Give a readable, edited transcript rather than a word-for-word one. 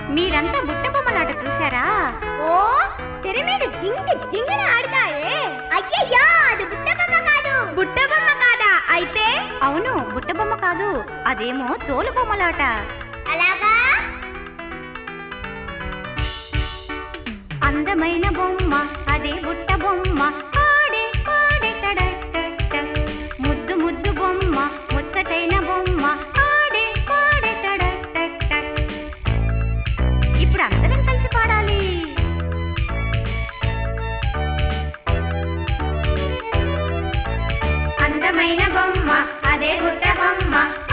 మీరంతా బుట్ట బొమ్మలాట చూసారా? ఓ తెర మీద జింగి జింగిన ఆడతాయే. అయ్యయ్యా అది బుట్ట బొమ్మ కాదు. బుట్ట బొమ్మ కాదా? అయితే అవును, బుట్ట బొమ్మ కాదు, అదేమో తోలు బొమ్మలాట. అలాగా? అందమైన బొమ్మ అదే బుట్ట బొమ్మ, ఆడే పాడే టడటట. ముద్దు ముద్దు బొమ్మ ముచ్చటైన బొమ్మ, ఆడే పాడే టడటట. ఇప్పుడు అందరం కలిసి పాడాలి. అందమైన బొమ్మ అదే బుట్ట బొమ్మ,